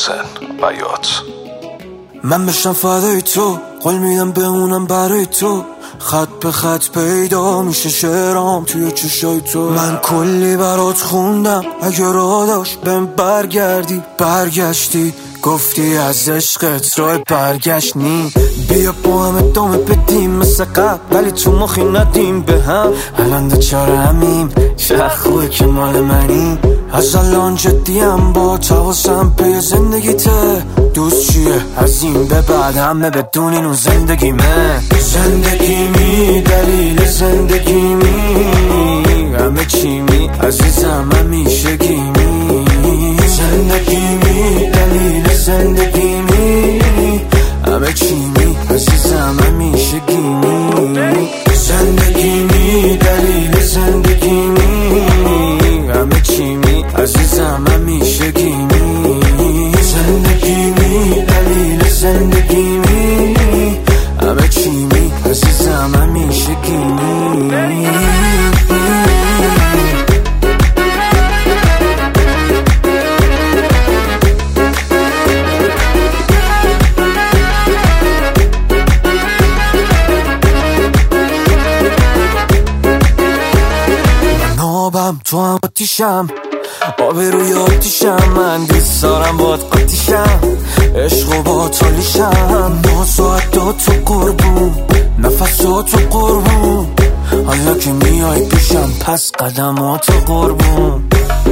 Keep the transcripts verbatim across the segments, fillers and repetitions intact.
محسن بیات. من بشم فدای تو، قول میدم بمونم برای تو، خط به خط پیدا میشه شعرام توی چشای تو. من کلی برات خوندم، اگه را داشت بهم برگردی. برگشتی گفتی از عشقت راه برگشت نی. بیا با هم ادامه بدیم مثل قبل، ولی تو مخی ندیم به هم. الان دوچاره همیم، چه خوبه که مال منی. از الان جدیم با تواسم پی زندگیته. دوست چیه از این به بعد همه بدونین اون زندگیمه. زندگیمی دلیل زندگیمی، همه چیمی عزیزم همیشگیمی. زندگیمی دلیل زندگیمی، همه چیمی عزیزم همیشگیمی. زندگیمی دلیل زندگیمی، همه چیمی عزیزم همیشگیمی. زندگیمی دلیل زندگیمی، همه چیمی عزیزم همیشگیمی. آبم تو هم آتیشم، آب روی آتیشم. من دوست دارم باد قاتیشم، عشق و با تالیشم. نازات تو قربون، نفسات تو قربون، حالا که میای پیشم پس قدمات قربون.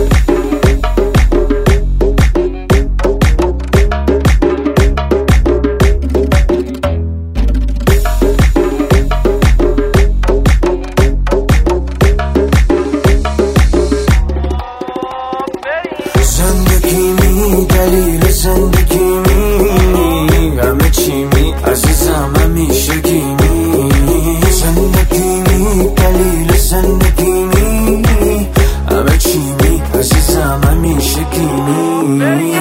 زندگیمی دلیل زندگیمی، همه چیمی عزیزم همیشگیمی. زندگیمی دلیل زندگیمی، همه چیمی عزیزم همیشگیمی.